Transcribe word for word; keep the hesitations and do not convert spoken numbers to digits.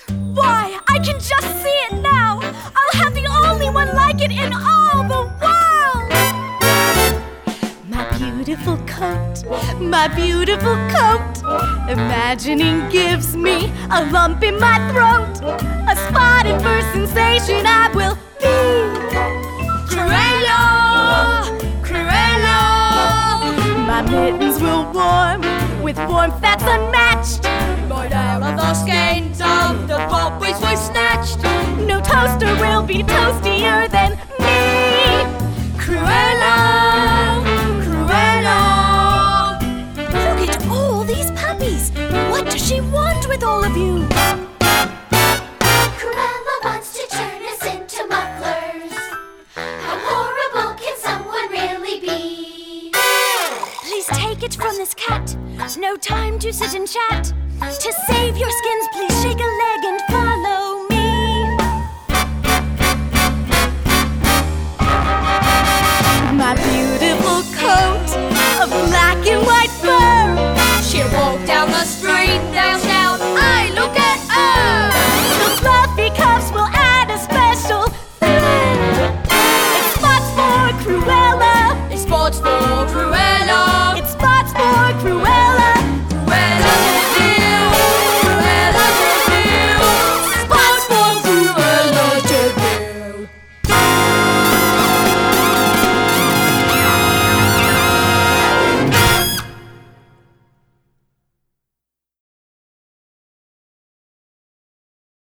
Why, I can just see it now! I'll have the only one like it in all the world! My beautiful coat, my beautiful coat. Imagining gives me a lump in my throat. A spotted fur sensation I will be. Cruella! Cruella! My mittens will warm with warmth that's unmatched. Right out of the skins of the puppies we snatched. No toaster will be toastier than me. Cruella! Cruella! Look at all these puppies. What does she want with all of you? Cruella wants to turn us into mufflers. How horrible can someone really be? Please take it from this cat. No time to sit and chat. To save your skins, please.